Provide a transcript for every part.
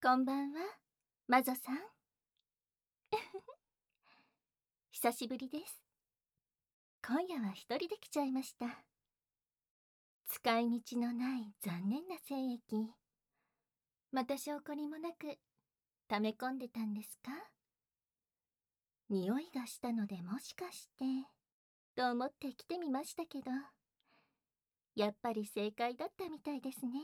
こんばんは、マゾさん。久しぶりです。今夜は一人で来ちゃいました。使い道のない残念な精液。また証拠りもなく溜め込んでたんですか？匂いがしたのでもしかして、と思って来てみましたけど、やっぱり正解だったみたいですね。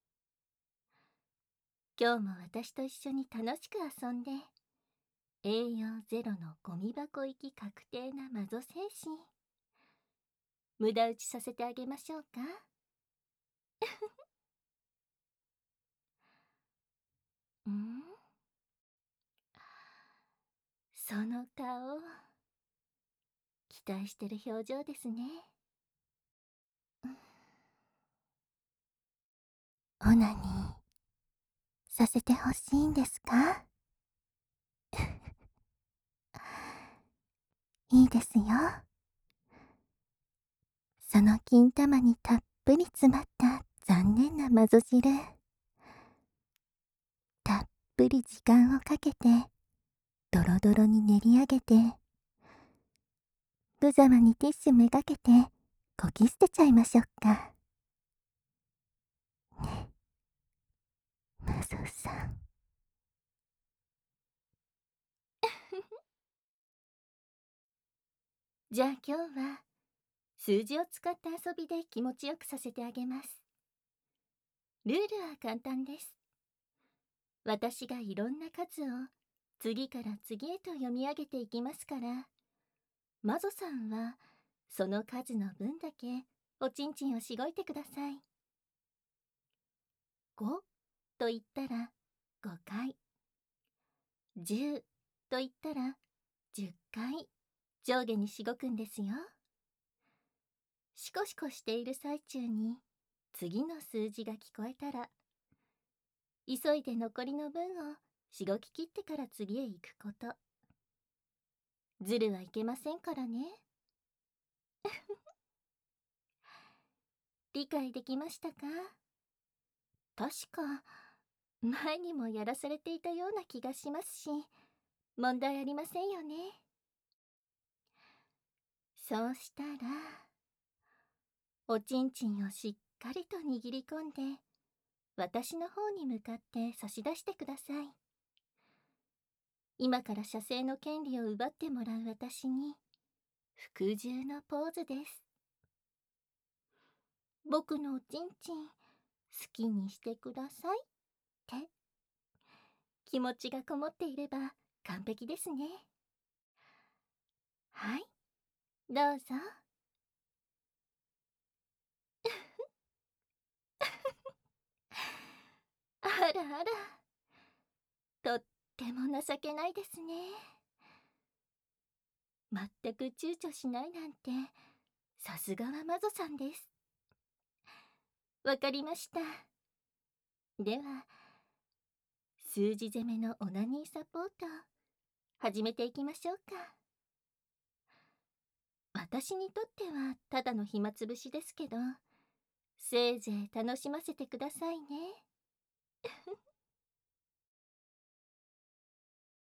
今日も私と一緒に楽しく遊んで、栄養ゼロのゴミ箱行き確定なマゾ精神。無駄打ちさせてあげましょうか。ん？その顔、期待してる表情ですね。オナニーさせてほしいんですか？いいですよ。その金玉にたっぷり詰まった残念なマゾ汁、たっぷり時間をかけてドロドロに練り上げて、無様にティッシュめがけてこき捨てちゃいましょうか。ね、マゾさん。じゃあ今日は数字を使った遊びで気持ちよくさせてあげます。ルールは簡単です。私がいろんな数を次から次へと読み上げていきますから、マゾさんはその数の分だけおちんちんをしごいてください。5と言ったら5回、10と言ったら10回上下にしごくんですよ。シコシコしている最中に次の数字が聞こえたら、急いで残りの分をしごき切ってから次へ行くこと。ずるはいけませんからね。理解できましたか？確か前にもやらされていたような気がしますし、問題ありませんよね。そうしたら、おちんちんをしっかりと握り込んで、私の方に向かって差し出してください。今から射精の権利を奪ってもらう私に、服従のポーズです。僕のおちんちん、好きにしてくださいって。気持ちがこもっていれば完璧ですね。はい、どうぞ。あらあら、とっても情けないですね。全く躊躇しないなんて、さすがはマゾさんです。わかりました。では、数字攻めのオナニーサポート、始めていきましょうか。私にとってはただの暇つぶしですけど、せいぜい楽しませてくださいね。